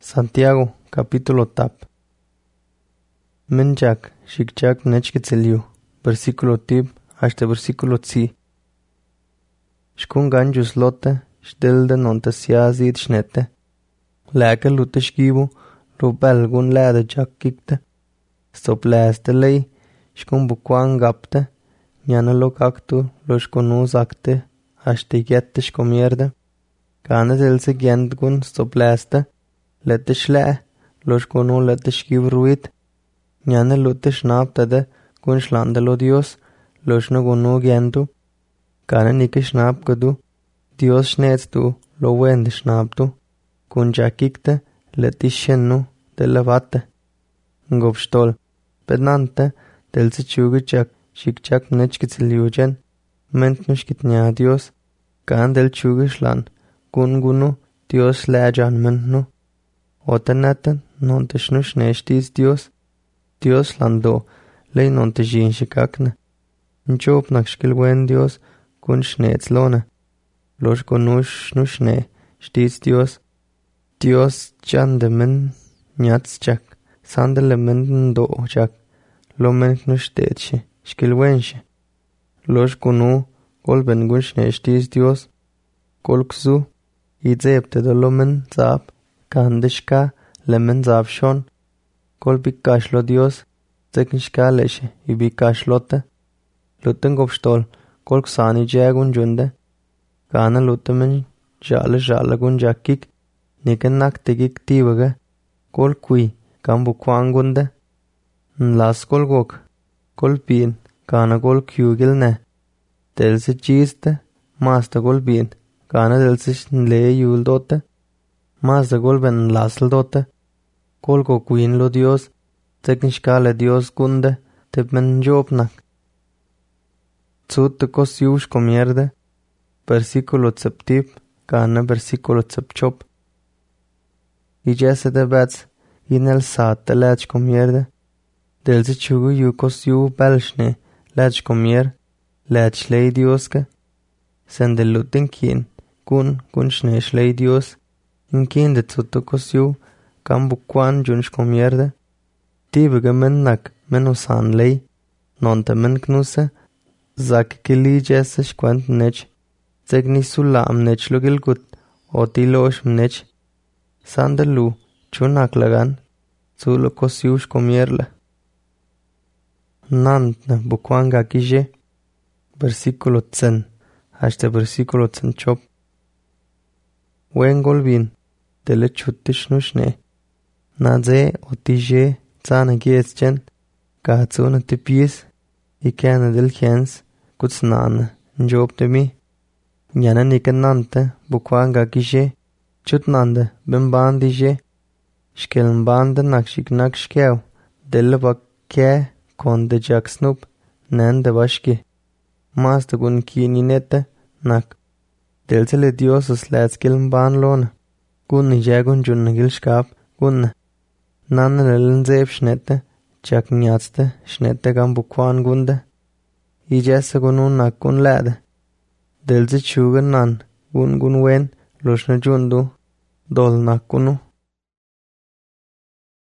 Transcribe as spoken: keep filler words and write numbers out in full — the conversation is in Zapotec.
Santiago, capítulo tap. Menjak, shikjak nechkitziliu, versículo tib, hasta versículo tzi. Shkun ganjus lote, stilde nonte siazid schnette. Leke lute shkibu, rubel gun lede jak kikte. Stop leste lei, shkun bukwan gapte, njane lo kaktu, lo shkunu zakte, hasta igette shkomierde. Gane dilse gent gun stop leste, lette shle, lo shkunu lette shkibu ruit. Njane lute shnaptede, gun shlande lo Dios, lo shno gunu gentu. Gane nike shnap gadu, Dios shnetstu, lo wende shnaptu. Kun jakikte, lette shennu, delle vatte. Ngob stol, bednante, delse chugijak, shikjak nechkitziliujen, mentnushkit nya Dios. Gan del chugishlan, gun gunu, Dios lejan mentnu. Oteneten, nonte shnush neshtis Dios. Dios lando, lei nonte jin shikakne. Njob nakshkilwen Dios, kun shnetslone. Losh gonush nushne, shtis Dios. Dios jande men nyatzjak, sandele menden do jak. Lo menknush tetshi, shkilwenshe. Losh gonu, kolben gun shneshtis Dios. Kolkzu, idzebte do lo men zab, kandishka, le men zab shon. Kol bikashlo Dios, zeknishka leshe, ibikashlote. Luten gobstol, kol ksani jagun junde. Gana lutemen jale jale gun jakik, niken nak tegik tibage. Kol kui, kambu kwangunde. Nlas kol gok, kol pin, gana kol kyugil ne. Delse chiste, masta kol bin, gana delse nle yul dote. Masta kol ben lasl dote. Kol ko kuin lo Dios, teknishkale Dios kunde, tepmen jopnak. Tsut kos yush komierde, versículo tseptip, gana versículo tsepchop. Y jese de bets, inel saat de lech komierde, delze chugu yu kos yu belshne, lech komier, lech lei Dioske. Sende luten kin, kun, kun shnesh lei Dios, in kin de tsut kos yu, kam bukwan junsh komierde. Tibige men nak men usan lei, nonte men knuse, zak kili jesse shkwent nech, zegni sulam nech lo gilgut, oti losh mnech. Sande lu, chunak lagan, zulo kos yush komierle. Nantne bukwan gakije, versículo tsen, hasta versículo tsen chop. Wen golvin, dele chutish nushne. Nadze otije zane gietchen, gatsune te pies, ikene del gens, kutsnane, njob de mi. Njane niken nante, bukwan gakije, chutnande, bimban dije. Shkeln bande nakshik nakshkew, dele bakke, konde jak snup, nende bashki. Maste gun kini nete, nak. Delsele Diosus letskiln ban lone, gun jagun junnagil shkap, gunne. Nanne lelen zeb schnette, jak nyatzte, schnette gam bukwan gunde. I jesse gunun nak gun lede. Delze chugen nan, gun gun wen, lushne jundu, dol nak gunu.